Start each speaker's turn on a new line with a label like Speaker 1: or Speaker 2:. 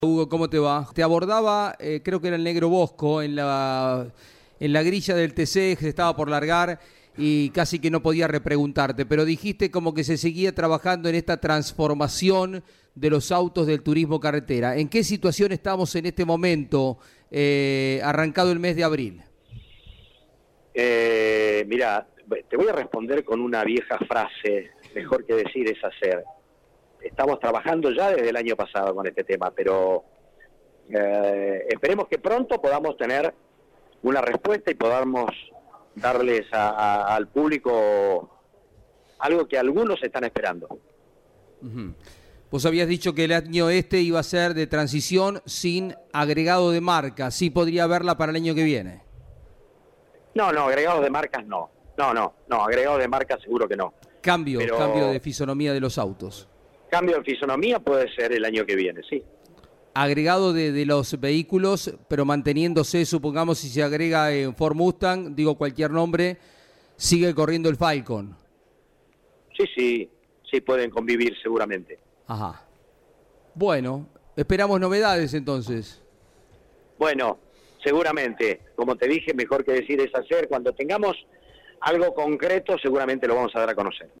Speaker 1: Hugo, ¿cómo te va? Te abordaba, creo que era el Negro Bosco, en la grilla del TC, que se estaba por largar y casi que no podía repreguntarte, pero dijiste como que se seguía trabajando en esta transformación de los autos del turismo carretera. ¿En qué situación estamos en este momento, arrancado el mes de abril?
Speaker 2: Mira, te voy a responder con una vieja frase, mejor que decir es hacer. Estamos trabajando ya desde el año pasado con este tema, pero esperemos que pronto podamos tener una respuesta y podamos darles al público algo que algunos están esperando.
Speaker 1: Uh-huh. Vos habías dicho que el año este iba a ser de transición sin agregado de marca. ¿Sí podría haberla para el año que viene?
Speaker 2: No, agregados de marcas no. No, agregados de marcas seguro que no.
Speaker 1: Cambio de fisonomía de los autos.
Speaker 2: Cambio de fisonomía puede ser el año que viene, sí.
Speaker 1: Agregado de los vehículos, pero manteniéndose, supongamos, si se agrega en Ford Mustang, digo cualquier nombre, sigue corriendo el Falcon.
Speaker 2: Sí, pueden convivir seguramente.
Speaker 1: Ajá. Bueno, esperamos novedades entonces.
Speaker 2: Bueno, seguramente, como te dije, mejor que decir es hacer. Cuando tengamos algo concreto, seguramente lo vamos a dar a conocer.